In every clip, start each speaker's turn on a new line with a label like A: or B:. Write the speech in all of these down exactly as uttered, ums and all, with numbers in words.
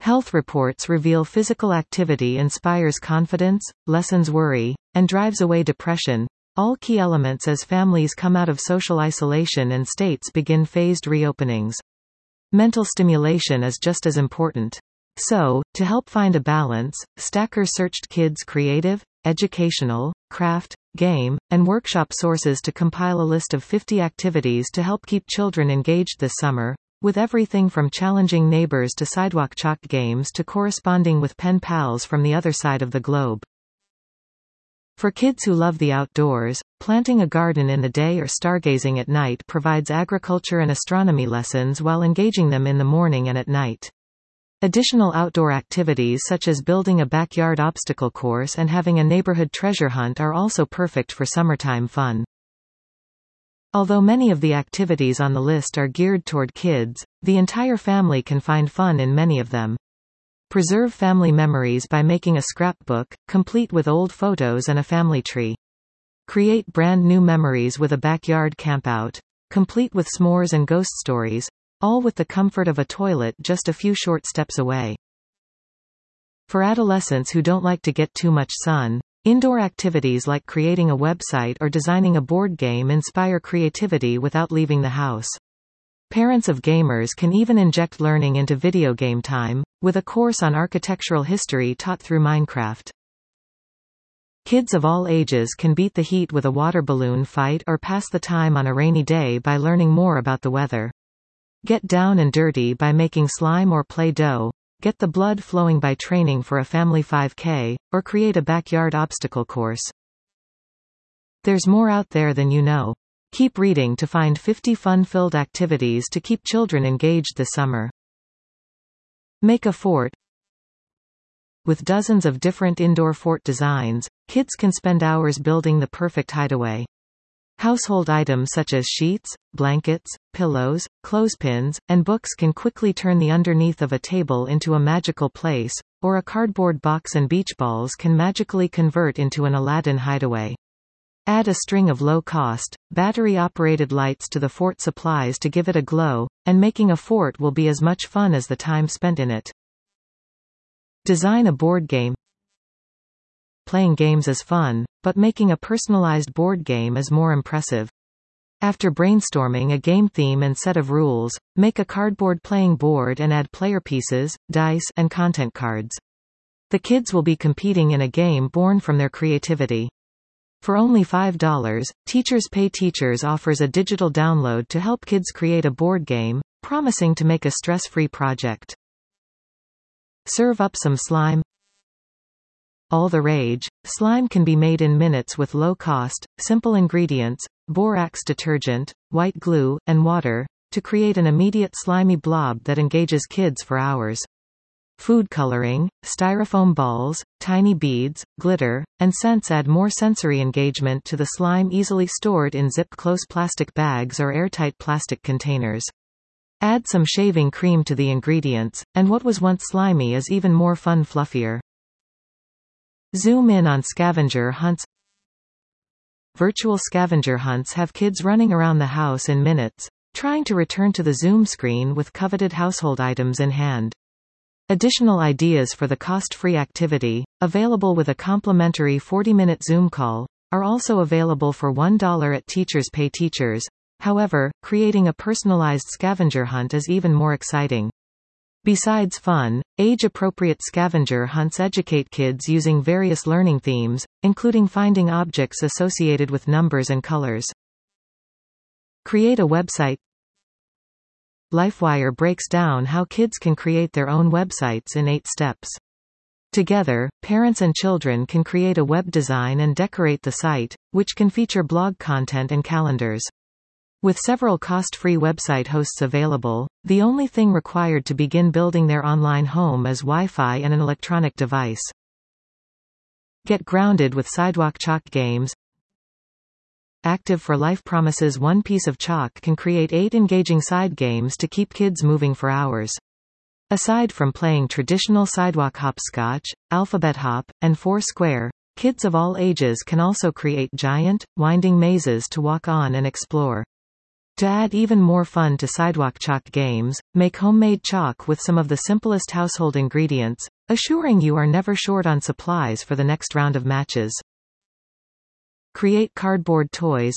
A: Health reports reveal physical activity inspires confidence, lessens worry, and drives away depression, all key elements as families come out of social isolation and states begin phased reopenings. Mental stimulation is just as important. So, to help find a balance, Stacker searched kids' creative, educational, craft, game, and workshop sources to compile a list of fifty activities to help keep children engaged this summer, with everything from challenging neighbors to sidewalk chalk games to corresponding with pen pals from the other side of the globe. For kids who love the outdoors, planting a garden in the day or stargazing at night provides agriculture and astronomy lessons while engaging them in the morning and at night. Additional outdoor activities such as building a backyard obstacle course and having a neighborhood treasure hunt are also perfect for summertime fun. Although many of the activities on the list are geared toward kids, the entire family can find fun in many of them. Preserve family memories by making a scrapbook, complete with old photos and a family tree. Create brand new memories with a backyard campout, complete with s'mores and ghost stories, all with the comfort of a toilet just a few short steps away. For adolescents who don't like to get too much sun, indoor activities like creating a website or designing a board game inspire creativity without leaving the house. Parents of gamers can even inject learning into video game time, with a course on architectural history taught through Minecraft. Kids of all ages can beat the heat with a water balloon fight or pass the time on a rainy day by learning more about the weather. Get down and dirty by making slime or Play-Doh, get the blood flowing by training for a family five K, or create a backyard obstacle course. There's more out there than you know. Keep reading to find fifty fun-filled activities to keep children engaged this summer. Make a fort. With dozens of different indoor fort designs, kids can spend hours building the perfect hideaway. Household items such as sheets, blankets, pillows, clothespins, and books can quickly turn the underneath of a table into a magical place, or a cardboard box and beach balls can magically convert into an Aladdin hideaway. Add a string of low-cost, battery-operated lights to the fort supplies to give it a glow, and making a fort will be as much fun as the time spent in it. Design a board game. Playing games is fun, but making a personalized board game is more impressive. After brainstorming a game theme and set of rules, make a cardboard playing board and add player pieces, dice, and content cards. The kids will be competing in a game born from their creativity. For only five dollars, Teachers Pay Teachers offers a digital download to help kids create a board game, promising to make a stress-free project. Serve up some slime. All the rage, slime can be made in minutes with low-cost, simple ingredients, borax detergent, white glue, and water, to create an immediate slimy blob that engages kids for hours. Food coloring, styrofoam balls, tiny beads, glitter, and scents add more sensory engagement to the slime easily stored in zip-close plastic bags or airtight plastic containers. Add some shaving cream to the ingredients, and what was once slimy is even more fun fluffier. Zoom in on scavenger hunts. Virtual scavenger hunts have kids running around the house in minutes, trying to return to the Zoom screen with coveted household items in hand. Additional ideas for the cost-free activity, available with a complimentary forty-minute Zoom call, are also available for one dollar at Teachers Pay Teachers. However, creating a personalized scavenger hunt is even more exciting. Besides fun, age-appropriate scavenger hunts educate kids using various learning themes, including finding objects associated with numbers and colors. Create a website. LifeWire breaks down how kids can create their own websites in eight steps. Together, parents and children can create a web design and decorate the site, which can feature blog content and calendars. With several cost-free website hosts available, the only thing required to begin building their online home is Wi-Fi and an electronic device. Get grounded with Sidewalk Chalk games. Active for Life promises one piece of chalk can create eight engaging side games to keep kids moving for hours. Aside from playing traditional sidewalk hopscotch, alphabet hop, and four square, kids of all ages can also create giant, winding mazes to walk on and explore. To add even more fun to sidewalk chalk games, make homemade chalk with some of the simplest household ingredients, assuring you are never short on supplies for the next round of matches. Create cardboard toys.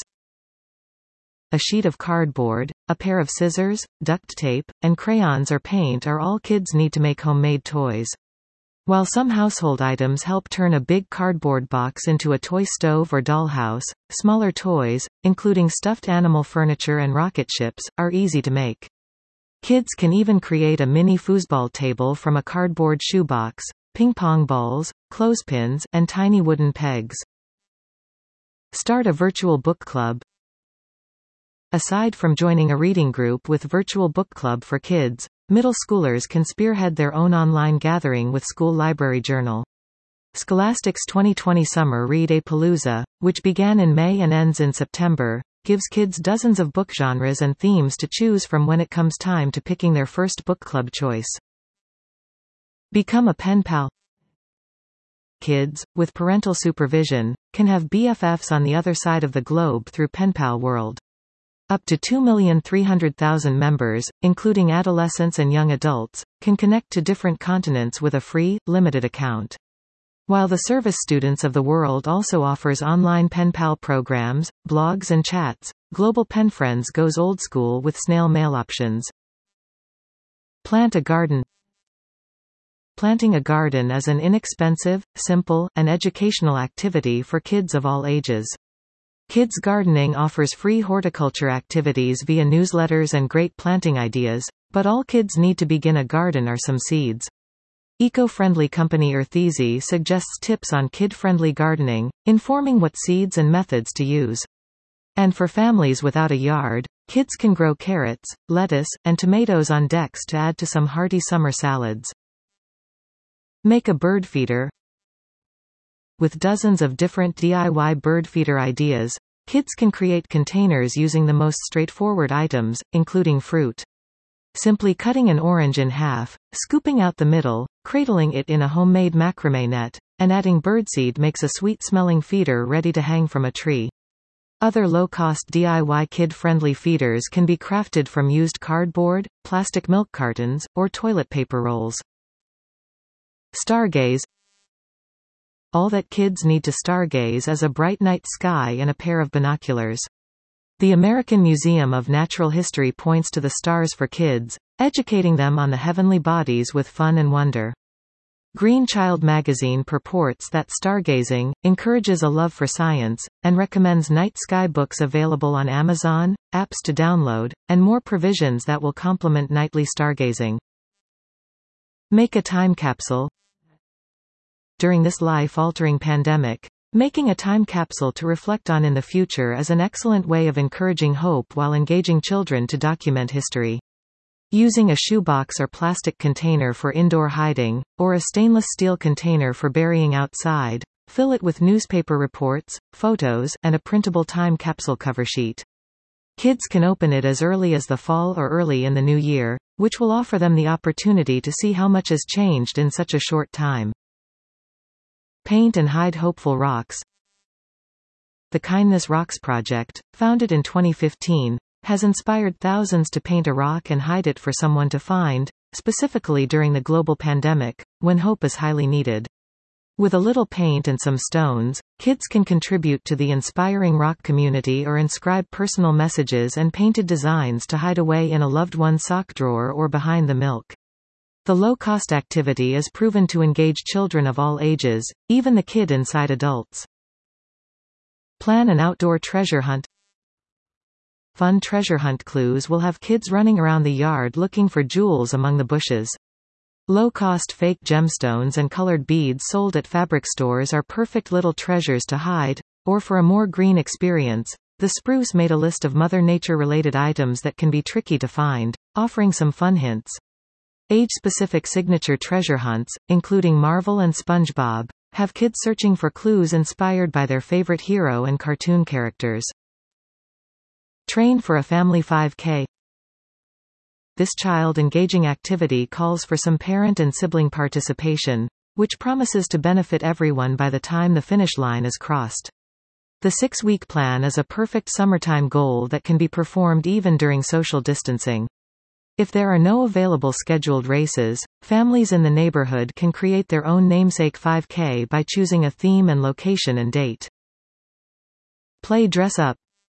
A: A sheet of cardboard, a pair of scissors, duct tape, and crayons or paint are all kids need to make homemade toys. While some household items help turn a big cardboard box into a toy stove or dollhouse, smaller toys, including stuffed animal furniture and rocket ships, are easy to make. Kids can even create a mini foosball table from a cardboard shoebox, ping-pong balls, clothespins, and tiny wooden pegs. Start a virtual book club. Aside from joining a reading group with Virtual Book Club for Kids, middle schoolers can spearhead their own online gathering with School Library Journal. Scholastic's twenty twenty Summer Read-A-Palooza, which began in May and ends in September, gives kids dozens of book genres and themes to choose from when it comes time to picking their first book club choice. Become a pen pal. Kids, with parental supervision, can have B F Fs on the other side of the globe through PenPal World. Up to two million three hundred thousand members, including adolescents and young adults, can connect to different continents with a free, limited account. While the Service Students of the World also offers online pen pal programs, blogs and chats, Global Pen Friends goes old school with snail mail options. Plant a garden. Planting a garden is an inexpensive, simple, and educational activity for kids of all ages. Kids Gardening offers free horticulture activities via newsletters and great planting ideas, but all kids need to begin a garden are some seeds. Eco-friendly company Eartheasy suggests tips on kid-friendly gardening, informing what seeds and methods to use. And for families without a yard, kids can grow carrots, lettuce, and tomatoes on decks to add to some hearty summer salads. Make a bird feeder. With dozens of different D I Y bird feeder ideas, kids can create containers using the most straightforward items, including fruit. Simply cutting an orange in half, scooping out the middle, cradling it in a homemade macrame net, and adding birdseed makes a sweet-smelling feeder ready to hang from a tree. Other low-cost D I Y kid-friendly feeders can be crafted from used cardboard, plastic milk cartons, or toilet paper rolls. Stargaze. All that kids need to stargaze is a bright night sky and a pair of binoculars. The American Museum of Natural History points to the stars for kids, educating them on the heavenly bodies with fun and wonder. Green Child magazine purports that stargazing encourages a love for science, and recommends night sky books available on Amazon, apps to download, and more provisions that will complement nightly stargazing. Make a time capsule. During this life-altering pandemic, making a time capsule to reflect on in the future is an excellent way of encouraging hope while engaging children to document history. Using a shoebox or plastic container for indoor hiding, or a stainless steel container for burying outside, fill it with newspaper reports, photos, and a printable time capsule cover sheet. Kids can open it as early as the fall or early in the new year, which will offer them the opportunity to see how much has changed in such a short time. Paint and hide hopeful rocks. The Kindness Rocks Project, founded in twenty fifteen, has inspired thousands to paint a rock and hide it for someone to find, specifically during the global pandemic, when hope is highly needed. With a little paint and some stones, kids can contribute to the inspiring rock community or inscribe personal messages and painted designs to hide away in a loved one's sock drawer or behind the milk. The low-cost activity is proven to engage children of all ages, even the kid inside adults. Plan an outdoor treasure hunt. Fun treasure hunt clues will have kids running around the yard looking for jewels among the bushes. Low-cost fake gemstones and colored beads sold at fabric stores are perfect little treasures to hide, or for a more green experience, the Spruce made a list of Mother Nature-related items that can be tricky to find, offering some fun hints. Age-specific signature treasure hunts, including Marvel and SpongeBob, have kids searching for clues inspired by their favorite hero and cartoon characters. Train for a family five K. This child-engaging activity calls for some parent and sibling participation, which promises to benefit everyone by the time the finish line is crossed. The six-week plan is a perfect summertime goal that can be performed even during social distancing. If there are no available scheduled races, families in the neighborhood can create their own namesake five K by choosing a theme and location and date. Play dress up.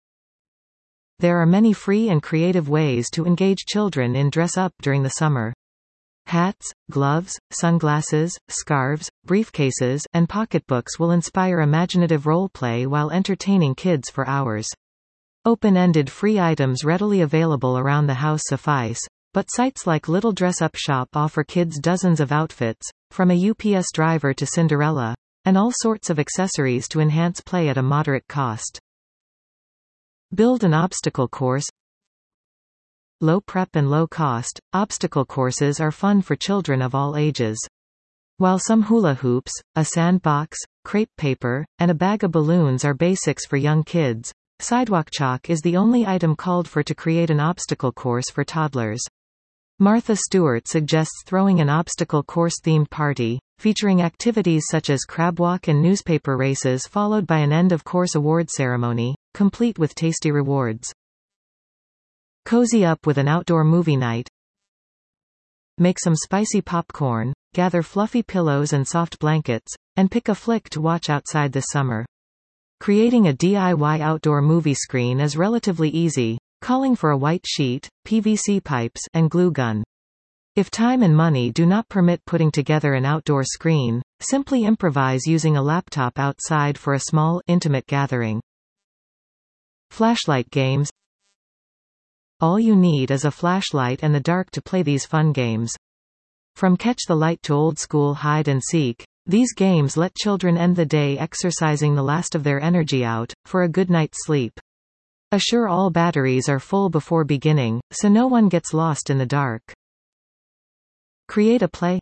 A: There are many free and creative ways to engage children in dress up during the summer. Hats, gloves, sunglasses, scarves, briefcases, and pocketbooks will inspire imaginative role play while entertaining kids for hours. Open-ended free items readily available around the house suffice, but sites like Little Dress Up Shop offer kids dozens of outfits, from a U P S driver to Cinderella, and all sorts of accessories to enhance play at a moderate cost. Build an obstacle course. Low prep and low cost, obstacle courses are fun for children of all ages. While some hula hoops, a sandbox, crepe paper, and a bag of balloons are basics for young kids, sidewalk chalk is the only item called for to create an obstacle course for toddlers. Martha Stewart suggests throwing an obstacle course-themed party, featuring activities such as crab walk and newspaper races followed by an end-of-course award ceremony, complete with tasty rewards. Cozy up with an outdoor movie night. Make some spicy popcorn, gather fluffy pillows and soft blankets, and pick a flick to watch outside this summer. Creating a D I Y outdoor movie screen is relatively easy, calling for a white sheet, P V C pipes, and glue gun. If time and money do not permit putting together an outdoor screen, simply improvise using a laptop outside for a small, intimate gathering. Flashlight games. All you need is a flashlight and the dark to play these fun games. From catch the light to old-school hide and seek, these games let children end the day exercising the last of their energy out, for a good night's sleep. Assure all batteries are full before beginning, so no one gets lost in the dark. Create a play.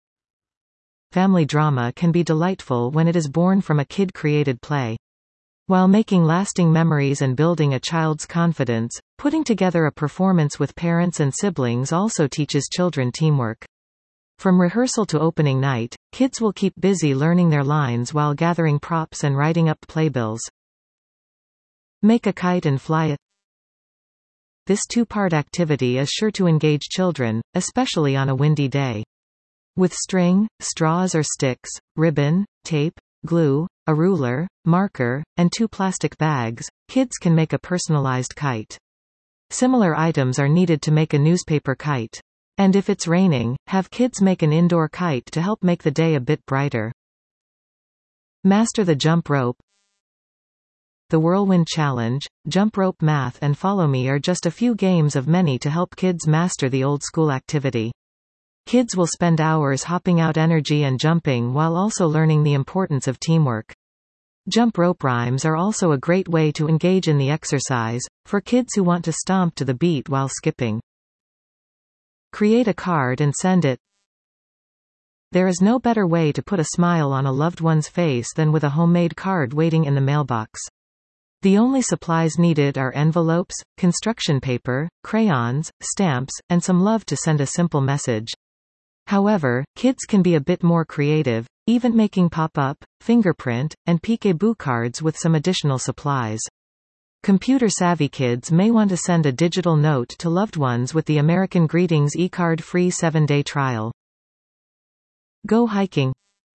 A: Family drama can be delightful when it is born from a kid-created play. While making lasting memories and building a child's confidence, putting together a performance with parents and siblings also teaches children teamwork. From rehearsal to opening night, kids will keep busy learning their lines while gathering props and writing up playbills. Make a kite and fly it. This two-part activity is sure to engage children, especially on a windy day. With string, straws or sticks, ribbon, tape, glue, a ruler, marker, and two plastic bags, kids can make a personalized kite. Similar items are needed to make a newspaper kite. And if it's raining, have kids make an indoor kite to help make the day a bit brighter. Master the jump rope. The Whirlwind Challenge, Jump Rope Math and Follow Me are just a few games of many to help kids master the old-school activity. Kids will spend hours hopping out energy and jumping while also learning the importance of teamwork. Jump rope rhymes are also a great way to engage in the exercise, for kids who want to stomp to the beat while skipping. Create a card and send it. There is no better way to put a smile on a loved one's face than with a homemade card waiting in the mailbox. The only supplies needed are envelopes, construction paper, crayons, stamps, and some love to send a simple message. However, kids can be a bit more creative, even making pop-up, fingerprint, and peekaboo cards with some additional supplies. Computer-savvy kids may want to send a digital note to loved ones with the American Greetings e-card free seven-day trial. Go hiking.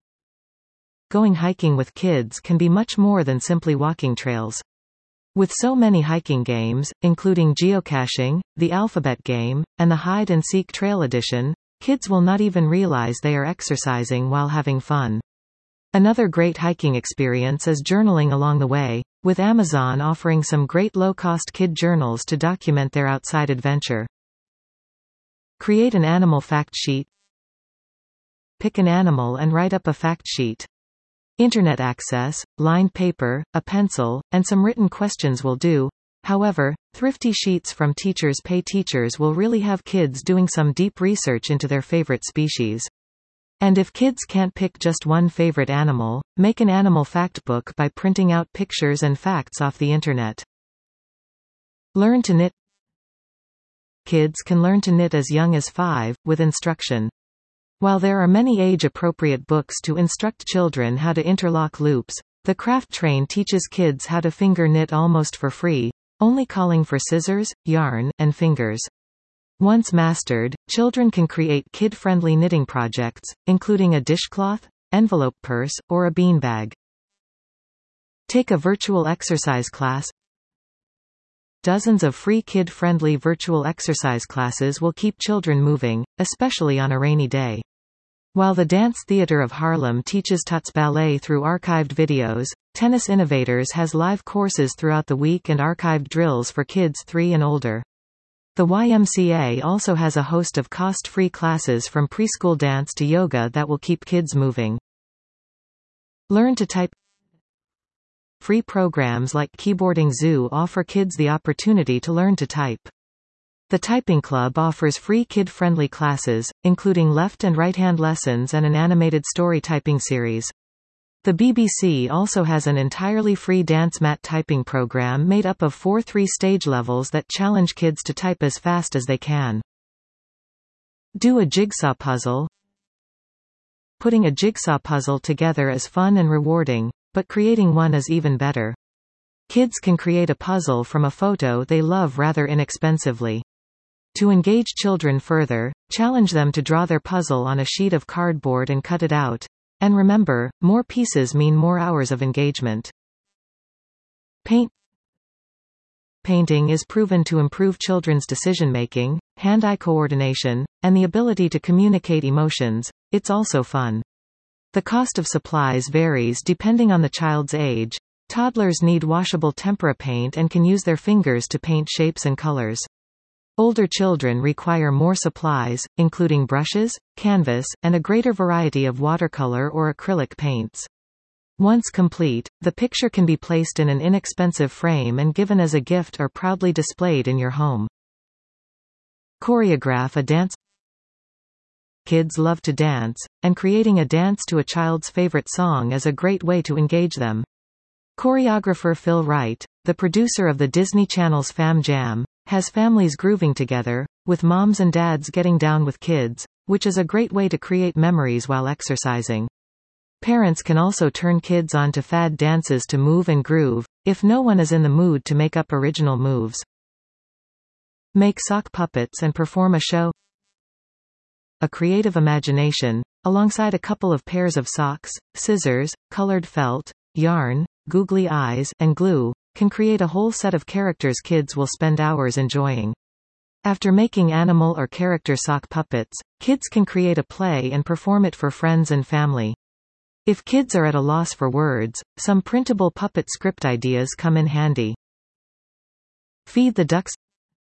A: Going hiking with kids can be much more than simply walking trails. With so many hiking games, including geocaching, the alphabet game, and the hide-and-seek trail edition, kids will not even realize they are exercising while having fun. Another great hiking experience is journaling along the way, with Amazon offering some great low-cost kid journals to document their outside adventure. Create an animal fact sheet. Pick an animal and write up a fact sheet. Internet access, lined paper, a pencil, and some written questions will do. However, thrifty sheets from Teachers Pay Teachers will really have kids doing some deep research into their favorite species. And if kids can't pick just one favorite animal, make an animal fact book by printing out pictures and facts off the internet. Learn to knit. Kids can learn to knit as young as five, with instruction. While there are many age-appropriate books to instruct children how to interlock loops, The craft train teaches kids how to finger knit almost for free, only calling for scissors, yarn, and fingers. Once mastered, children can create kid-friendly knitting projects, including a dishcloth, envelope purse, or a beanbag. Take a virtual exercise class. Dozens of free kid-friendly virtual exercise classes will keep children moving, especially on a rainy day. While the Dance Theater of Harlem teaches Tots ballet through archived videos, Tennis Innovators has live courses throughout the week and archived drills for kids three and older. The Y M C A also has a host of cost-free classes from preschool dance to yoga that will keep kids moving. Learn to type. Free programs like Keyboarding Zoo offer kids the opportunity to learn to type. The Typing Club offers free kid-friendly classes, including left and right-hand lessons and an animated story typing series. The B B C also has an entirely free dance mat typing program made up of four three-stage levels that challenge kids to type as fast as they can. Do a jigsaw puzzle. Putting a jigsaw puzzle together is fun and rewarding, but creating one is even better. Kids can create a puzzle from a photo they love rather inexpensively. To engage children further, challenge them to draw their puzzle on a sheet of cardboard and cut it out. And remember, more pieces mean more hours of engagement. Paint. Painting is proven to improve children's decision-making, hand-eye coordination, and the ability to communicate emotions. It's also fun. The cost of supplies varies depending on the child's age. Toddlers need washable tempera paint and can use their fingers to paint shapes and colors. Older children require more supplies, including brushes, canvas, and a greater variety of watercolor or acrylic paints. Once complete, the picture can be placed in an inexpensive frame and given as a gift or proudly displayed in your home. Choreograph a dance. Kids love to dance, and creating a dance to a child's favorite song is a great way to engage them. Choreographer Phil Wright, the producer of the Disney Channel's Fam Jam, has families grooving together, with moms and dads getting down with kids, which is a great way to create memories while exercising. Parents can also turn kids on to fad dances to move and groove, if no one is in the mood to make up original moves. Make sock puppets and perform a show. A creative imagination, alongside a couple of pairs of socks, scissors, colored felt, yarn, googly eyes, and glue, can create a whole set of characters kids will spend hours enjoying. After making animal or character sock puppets, kids can create a play and perform it for friends and family. If kids are at a loss for words, some printable puppet script ideas come in handy. Feed the ducks.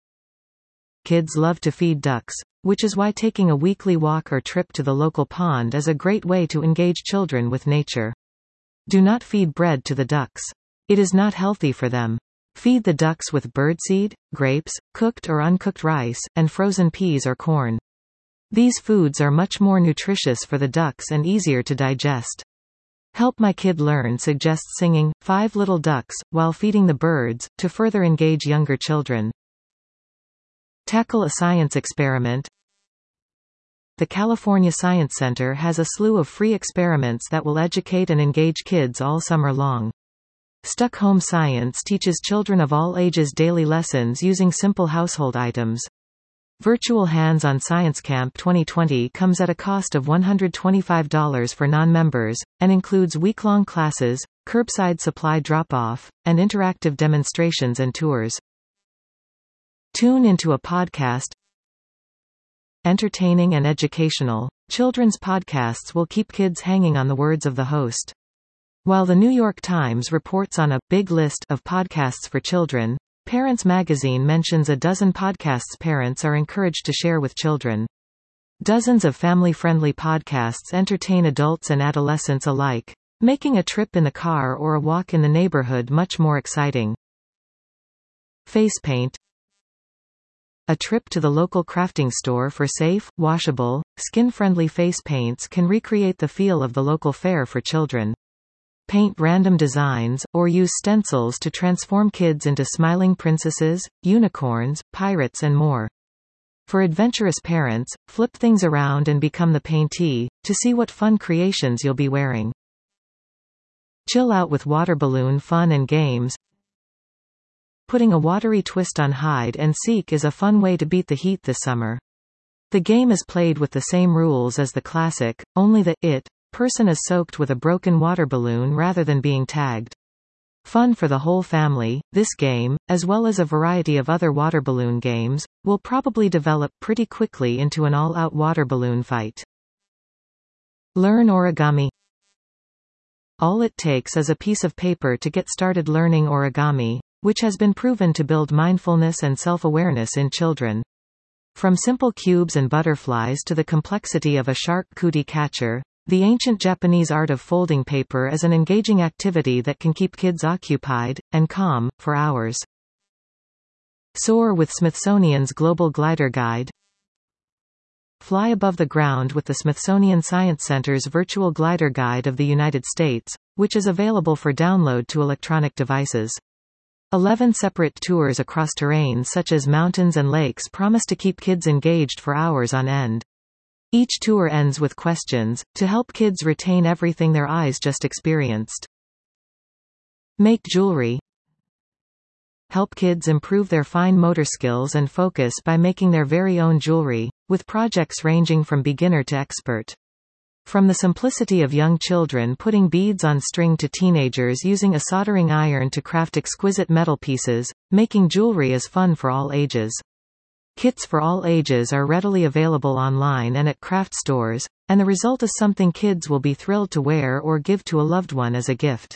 A: Kids love to feed ducks, which is why taking a weekly walk or trip to the local pond is a great way to engage children with nature. Do not feed bread to the ducks. It is not healthy for them. Feed the ducks with birdseed, grapes, cooked or uncooked rice, and frozen peas or corn. These foods are much more nutritious for the ducks and easier to digest. Help My Kid Learn suggests singing Five Little Ducks while feeding the birds, to further engage younger children. Tackle a science experiment. The California Science Center has a slew of free experiments that will educate and engage kids all summer long. Stuck Home Science teaches children of all ages daily lessons using simple household items. Virtual Hands-on Science Camp twenty twenty comes at a cost of one hundred twenty-five dollars for non-members, and includes week-long classes, curbside supply drop-off, and interactive demonstrations and tours. Tune into a podcast. Entertaining and educational, children's podcasts will keep kids hanging on the words of the host. While the New York Times reports on a big list of podcasts for children, Parents Magazine mentions a dozen podcasts parents are encouraged to share with children. Dozens of family-friendly podcasts entertain adults and adolescents alike, making a trip in the car or a walk in the neighborhood much more exciting. Face paint. A trip to the local crafting store for safe, washable, skin-friendly face paints can recreate the feel of the local fair for children. Paint random designs, or use stencils to transform kids into smiling princesses, unicorns, pirates and more. For adventurous parents, flip things around and become the paintee, to see what fun creations you'll be wearing. Chill out with water balloon fun and games. Putting a watery twist on hide and seek is a fun way to beat the heat this summer. The game is played with the same rules as the classic, only the it person is soaked with a broken water balloon rather than being tagged. Fun for the whole family, this game, as well as a variety of other water balloon games, will probably develop pretty quickly into an all-out water balloon fight. Learn origami. All it takes is a piece of paper to get started learning origami, which has been proven to build mindfulness and self-awareness in children. From simple cubes and butterflies to the complexity of a shark cootie catcher, the ancient Japanese art of folding paper is an engaging activity that can keep kids occupied, and calm, for hours. Soar with Smithsonian's Global Glider Guide. Fly above the ground with the Smithsonian Science Center's Virtual Glider Guide of the United States, which is available for download to electronic devices. Eleven separate tours across terrains such as mountains and lakes promise to keep kids engaged for hours on end. Each tour ends with questions, to help kids retain everything their eyes just experienced. Make jewelry. Help kids improve their fine motor skills and focus by making their very own jewelry, with projects ranging from beginner to expert. From the simplicity of young children putting beads on string to teenagers using a soldering iron to craft exquisite metal pieces, making jewelry is fun for all ages. Kits for all ages are readily available online and at craft stores, and the result is something kids will be thrilled to wear or give to a loved one as a gift.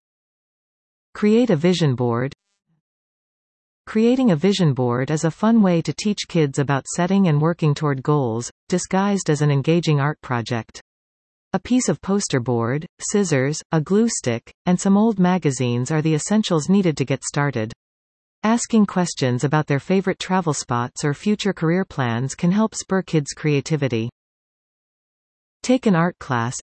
A: Create a vision board. Creating a vision board is a fun way to teach kids about setting and working toward goals, disguised as an engaging art project. A piece of poster board, scissors, a glue stick, and some old magazines are the essentials needed to get started. Asking questions about their favorite travel spots or future career plans can help spur kids' creativity. Take an art class.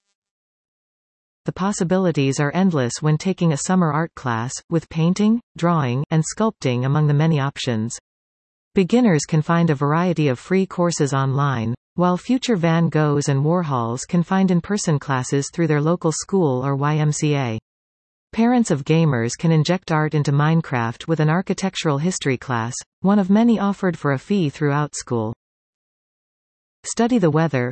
A: The possibilities are endless when taking a summer art class, with painting, drawing, and sculpting among the many options. Beginners can find a variety of free courses online, while future Van Goghs and Warhols can find in-person classes through their local school or Y M C A. Parents of gamers can inject art into Minecraft with an architectural history class, one of many offered for a fee throughout school. Study the weather.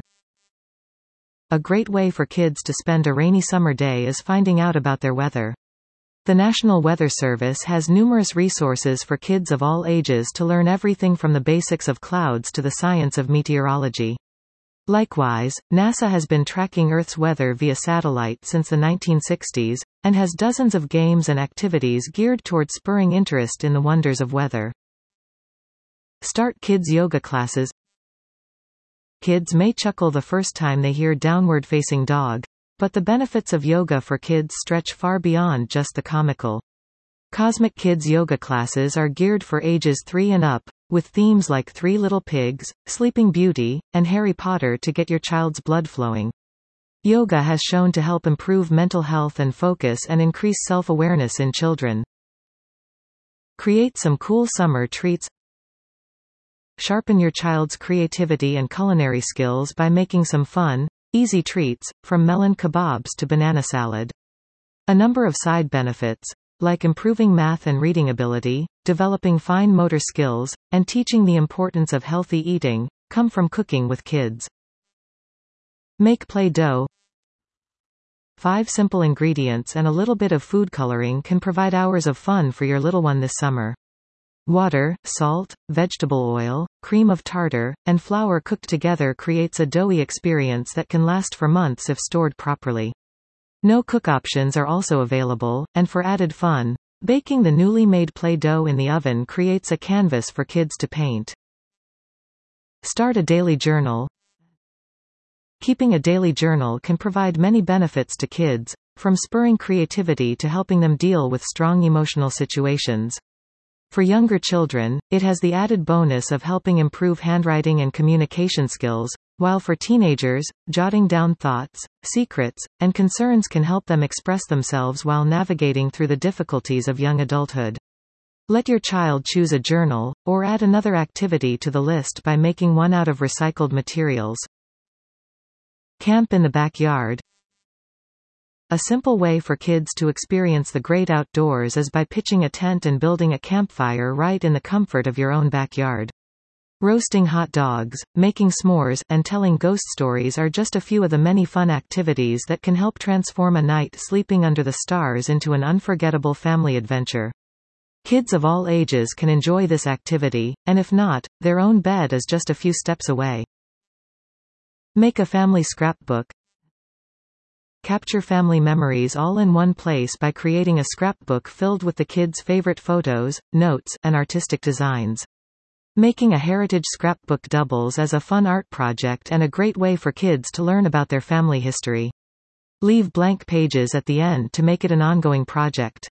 A: A great way for kids to spend a rainy summer day is finding out about their weather. The National Weather Service has numerous resources for kids of all ages to learn everything from the basics of clouds to the science of meteorology. Likewise, NASA has been tracking Earth's weather via satellite since the nineteen sixties, and has dozens of games and activities geared toward spurring interest in the wonders of weather. Start kids' yoga classes. Kids may chuckle the first time they hear downward-facing dog, but the benefits of yoga for kids stretch far beyond just the comical. Cosmic Kids yoga classes are geared for ages three and up, with themes like Three Little Pigs, Sleeping Beauty, and Harry Potter to get your child's blood flowing. Yoga has shown to help improve mental health and focus and increase self-awareness in children. Create some cool summer treats. Sharpen your child's creativity and culinary skills by making some fun, easy treats, from melon kebabs to banana salad. A number of side benefits, like improving math and reading ability, developing fine motor skills, and teaching the importance of healthy eating, come from cooking with kids. Make Play-Doh. Five simple ingredients and a little bit of food coloring can provide hours of fun for your little one this summer. Water, salt, vegetable oil, cream of tartar, and flour cooked together creates a doughy experience that can last for months if stored properly. No-cook options are also available, and for added fun, baking the newly made Play-Doh in the oven creates a canvas for kids to paint. Start a daily journal. Keeping a daily journal can provide many benefits to kids, from spurring creativity to helping them deal with strong emotional situations. For younger children, it has the added bonus of helping improve handwriting and communication skills, while for teenagers, jotting down thoughts, secrets, and concerns can help them express themselves while navigating through the difficulties of young adulthood. Let your child choose a journal, or add another activity to the list by making one out of recycled materials. Camp in the backyard. A simple way for kids to experience the great outdoors is by pitching a tent and building a campfire right in the comfort of your own backyard. Roasting hot dogs, making s'mores, and telling ghost stories are just a few of the many fun activities that can help transform a night sleeping under the stars into an unforgettable family adventure. Kids of all ages can enjoy this activity, and if not, their own bed is just a few steps away. Make a family scrapbook. Capture family memories all in one place by creating a scrapbook filled with the kids' favorite photos, notes, and artistic designs. Making a heritage scrapbook doubles as a fun art project and a great way for kids to learn about their family history. Leave blank pages at the end to make it an ongoing project.